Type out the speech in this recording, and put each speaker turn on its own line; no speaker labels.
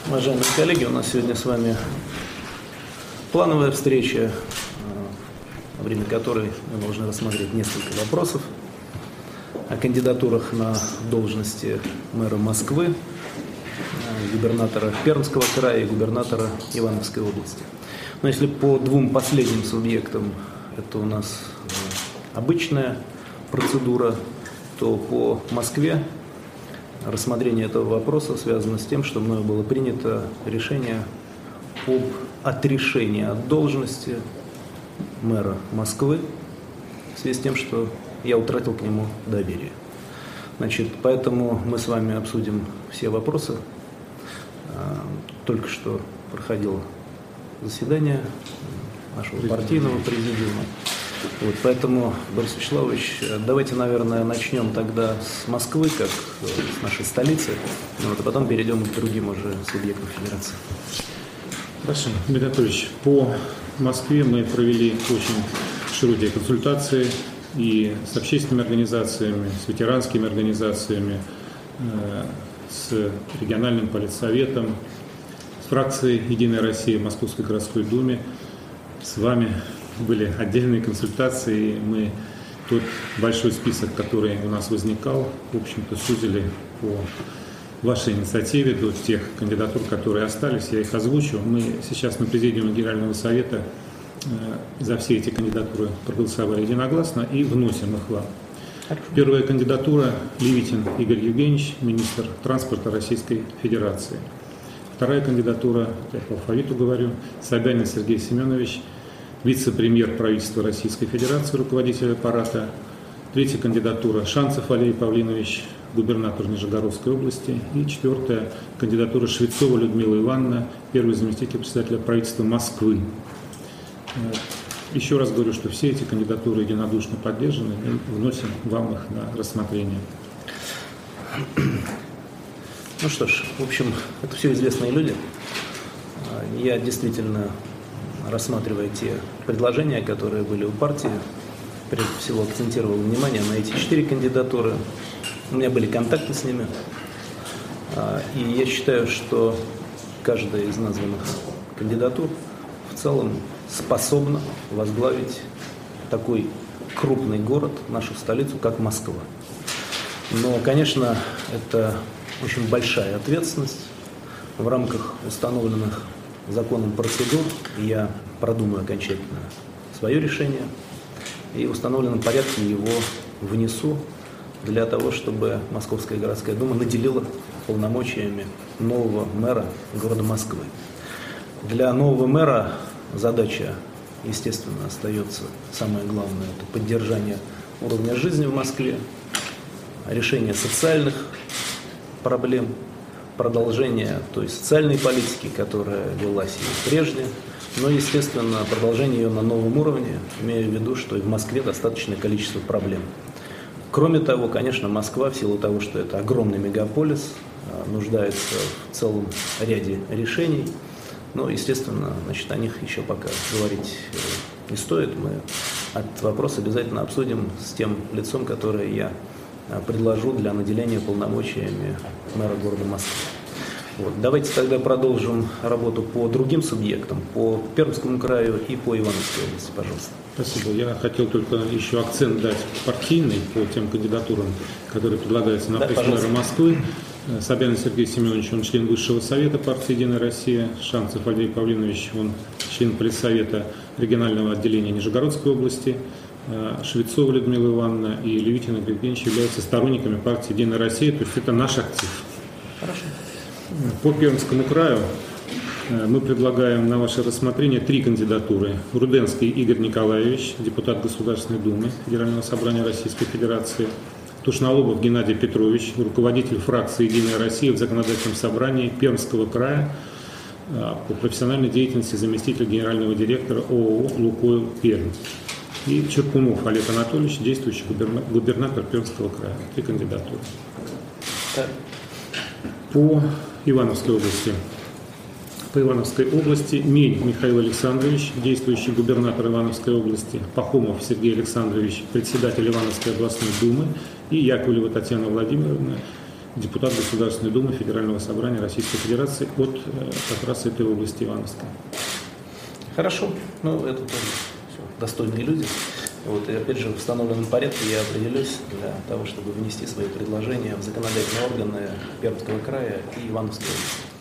Уважаемые коллеги, у нас сегодня с вами плановая встреча, во время которой мы должны рассмотреть несколько вопросов о кандидатурах на должности мэра Москвы, губернатора Пермского края и губернатора Ивановской области. Но если по двум последним субъектам это у нас обычная процедура, то по Москве рассмотрение этого вопроса связано с тем, что мною было принято решение об отрешении от должности мэра Москвы в связи с тем, что я утратил к нему доверие. Значит, поэтому мы с вами обсудим все вопросы. Только что проходило заседание нашего партийного президиума. Вот, поэтому, Борис Вячеславович, давайте, наверное, начнем тогда с Москвы, как с нашей столицы, а потом перейдем к другим уже субъектам федерации.
Хорошо. Дмитрий Анатольевич, по Москве мы провели очень широкие консультации и с общественными организациями, с ветеранскими организациями, с региональным политсоветом, с фракцией «Единая Россия» в Московской городской думе. С вами были отдельные консультации, мы тот большой список, который у нас возникал, в общем-то, сузили по вашей инициативе до тех кандидатур, которые остались, я их озвучу. Мы сейчас на президиуме Генерального совета за все эти кандидатуры проголосовали единогласно и вносим их вам. Первая кандидатура – Левитин Игорь Евгеньевич, министр транспорта Российской Федерации. Вторая кандидатура, я по алфавиту говорю, Собянин Сергей Семенович, вице-премьер правительства Российской Федерации, руководитель аппарата. Третья кандидатура – Шанцев Валерий Павлинович, губернатор Нижегородской области. И четвертая кандидатура – Швецова Людмила Ивановна, первый заместитель председателя правительства Москвы. Еще раз говорю, что все эти кандидатуры единодушно поддержаны и вносим вам их на рассмотрение.
Ну что ж, в общем, это все известные люди. Я действительно, рассматривая те предложения, которые были у партии, прежде всего акцентировал внимание на эти 4 кандидатуры. У меня были контакты с ними. И я считаю, что каждая из названных кандидатур в целом способна возглавить такой крупный город, нашу столицу, как Москва. Но, конечно, это очень большая ответственность. В рамках установленных законом процедур я продумаю окончательно свое решение и в установленном порядке его внесу для того, чтобы Московская городская дума наделила полномочиями нового мэра города Москвы. Для нового мэра задача, естественно, остается самое главное – это поддержание уровня жизни в Москве, решение социальных проблем, продолжение той социальной политики, которая велась и прежде, но, естественно, продолжение ее на новом уровне, имея в виду, что и в Москве достаточное количество проблем. Кроме того, конечно, Москва, в силу того, что это огромный мегаполис, нуждается в целом ряде решений, но, естественно, значит, о них еще пока говорить не стоит. Мы этот вопрос обязательно обсудим с тем лицом, которое я предложу для наделения полномочиями мэра города Москвы. Вот. Давайте тогда продолжим работу по другим субъектам, по Пермскому краю и по Ивановской области, пожалуйста.
Спасибо. Я хотел только еще акцент дать партийный по тем кандидатурам, которые предлагаются на пост мэра Москвы. Собянин Сергей Семенович, он член Высшего совета партии «Единая Россия». Шанцев Валерий Павлинович, он член политсовета регионального отделения Нижегородской области. Швецова Людмила Ивановна и Левитин Игорь Евгеньевич являются сторонниками партии «Единая Россия», то есть это наш актив.
Хорошо.
По Пермскому краю мы предлагаем на ваше рассмотрение 3 кандидатуры. Руденский Игорь Николаевич, депутат Государственной Думы Федерального собрания Российской Федерации. Тушнолобов Геннадий Петрович, руководитель фракции «Единая Россия» в Законодательном собрании Пермского края, по профессиональной деятельности заместитель генерального директора ООО «Лукойл Пермь». И Черкунов Олег Анатольевич, действующий губернатор Пермского края. 3 кандидатуры. По Ивановской области. По Ивановской области Мень Михаил Александрович, действующий губернатор Ивановской области, Пахомов Сергей Александрович, председатель Ивановской областной думы, и Яковлева Татьяна Владимировна, депутат Государственной Думы Федерального собрания Российской Федерации от как раз этой области Ивановской.
Хорошо, ну это тоже все достойные люди. Вот, и опять же в установленном порядке я определюсь для того, чтобы внести свои предложения в законодательные органы Пермского края и Ивановской области.